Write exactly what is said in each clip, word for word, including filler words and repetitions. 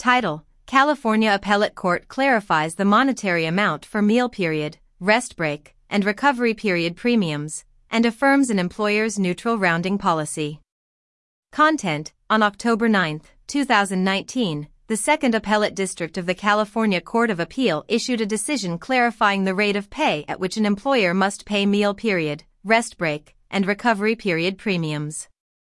Title: California Appellate Court clarifies the monetary amount for meal period, rest break, and recovery period premiums, and affirms an employer's neutral rounding policy. Content: On October ninth, two thousand nineteen, the Second Appellate District of the California Court of Appeal issued a decision clarifying the rate of pay at which an employer must pay meal period, rest break, and recovery period premiums.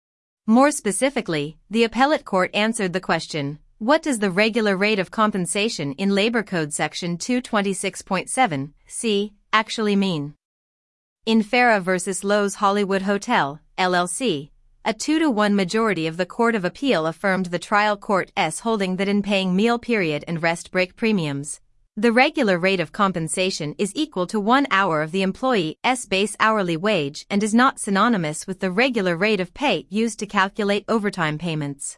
More specifically, the appellate court answered the question, what does the regular rate of compensation in Labor Code Section two twenty-six point seven C actually mean? In Farah versus Lowe's Hollywood Hotel, L L C, a two to one majority of the Court of Appeal affirmed the trial court's holding that in paying meal period and rest break premiums, the regular rate of compensation is equal to one hour of the employee's base hourly wage and is not synonymous with the regular rate of pay used to calculate overtime payments.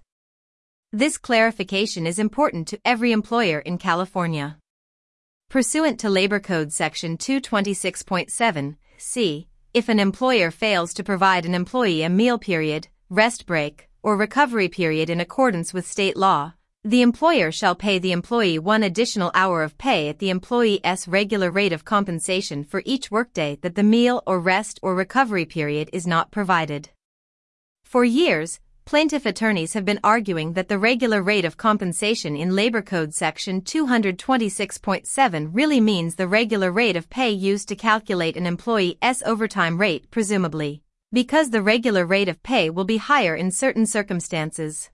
This clarification is important to every employer in California. Pursuant to Labor Code Section two twenty-six point seven C, if an employer fails to provide an employee a meal period, rest break, or recovery period in accordance with state law, the employer shall pay the employee one additional hour of pay at the employee's regular rate of compensation for each workday that the meal or rest or recovery period is not provided. For years, plaintiff attorneys have been arguing that the regular rate of compensation in Labor Code Section two twenty-six point seven really means the regular rate of pay used to calculate an employee's overtime rate, presumably, because the regular rate of pay will be higher in certain circumstances.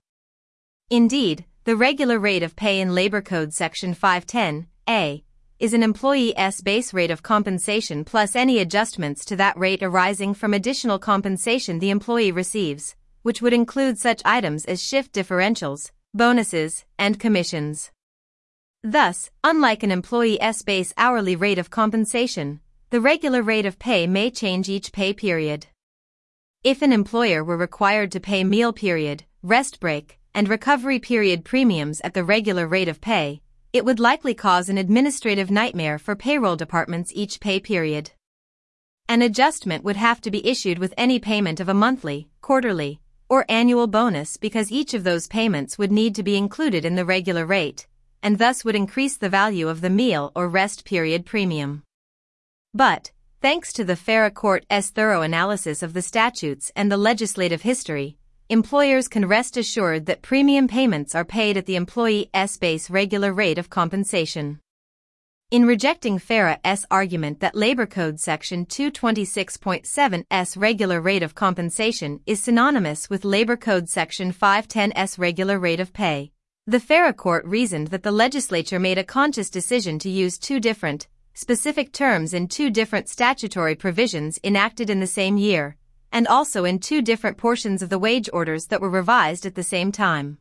Indeed, the regular rate of pay in Labor Code Section five ten A is an employee's base rate of compensation plus any adjustments to that rate arising from additional compensation the employee receives, which would include such items as shift differentials, bonuses, and commissions. Thus, unlike an employee's base hourly rate of compensation, the regular rate of pay may change each pay period. If an employer were required to pay meal period, rest break, and recovery period premiums at the regular rate of pay, it would likely cause an administrative nightmare for payroll departments each pay period. An adjustment would have to be issued with any payment of a monthly, quarterly, or annual bonus because each of those payments would need to be included in the regular rate, and thus would increase the value of the meal or rest period premium. But, thanks to the Farah Court's thorough analysis of the statutes and the legislative history, employers can rest assured that premium payments are paid at the employee's base regular rate of compensation. In rejecting Farah's argument that Labor Code Section two twenty-six point seven's regular rate of compensation is synonymous with Labor Code Section five ten's regular rate of pay, the Farah Court reasoned that the legislature made a conscious decision to use two different, specific terms in two different statutory provisions enacted in the same year, and also in two different portions of the wage orders that were revised at the same time.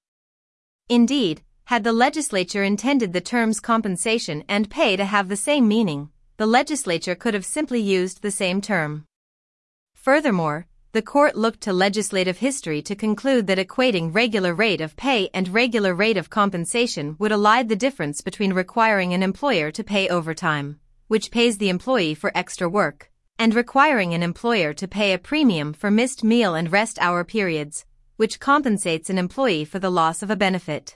Indeed, had the legislature intended the terms compensation and pay to have the same meaning, the legislature could have simply used the same term. Furthermore, the court looked to legislative history to conclude that equating regular rate of pay and regular rate of compensation would elide the difference between requiring an employer to pay overtime, which pays the employee for extra work, and requiring an employer to pay a premium for missed meal and rest hour periods, which compensates an employee for the loss of a benefit.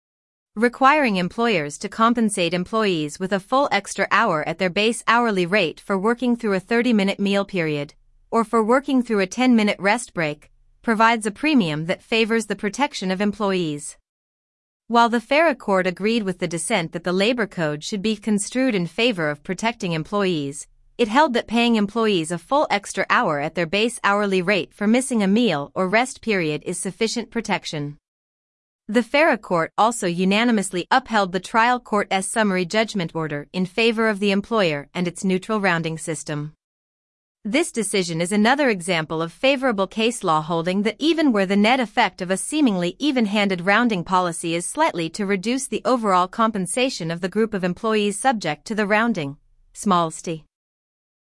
Requiring employers to compensate employees with a full extra hour at their base hourly rate for working through a thirty-minute meal period, or for working through a ten-minute rest break, provides a premium that favors the protection of employees. While the Farah Court agreed with the dissent that the Labor Code should be construed in favor of protecting employees, it held that paying employees a full extra hour at their base hourly rate for missing a meal or rest period is sufficient protection. The Farah Court also unanimously upheld the trial court's summary judgment order in favor of the employer and its neutral rounding system. This decision is another example of favorable case law holding that even where the net effect of a seemingly even-handed rounding policy is slightly to reduce the overall compensation of the group of employees subject to the rounding, small st.